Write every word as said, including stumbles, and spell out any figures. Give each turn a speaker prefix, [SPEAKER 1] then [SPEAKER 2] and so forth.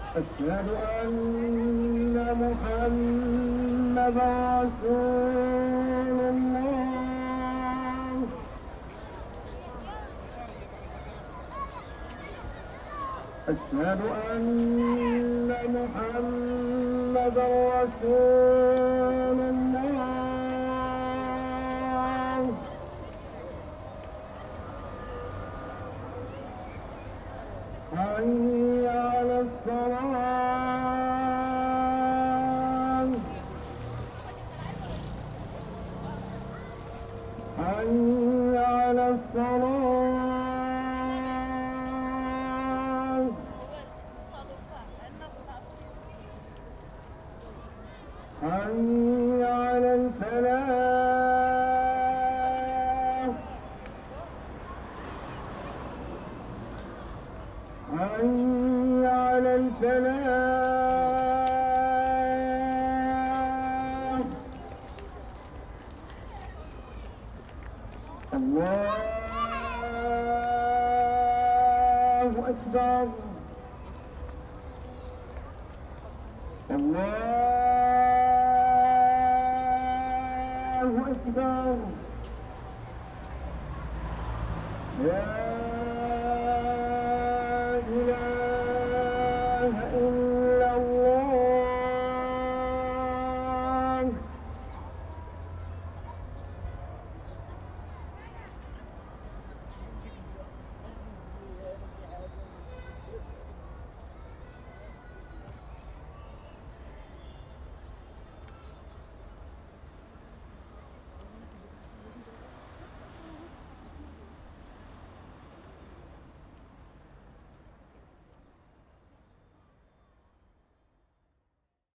[SPEAKER 1] أشهد أن محمدا رسول الله. أشهد أن محمدا رسول الله. حي على الصلاة. حي على الصلاة. حي على الفلاح. حي على الفلاح. الله أكبر. الله أكبر. يا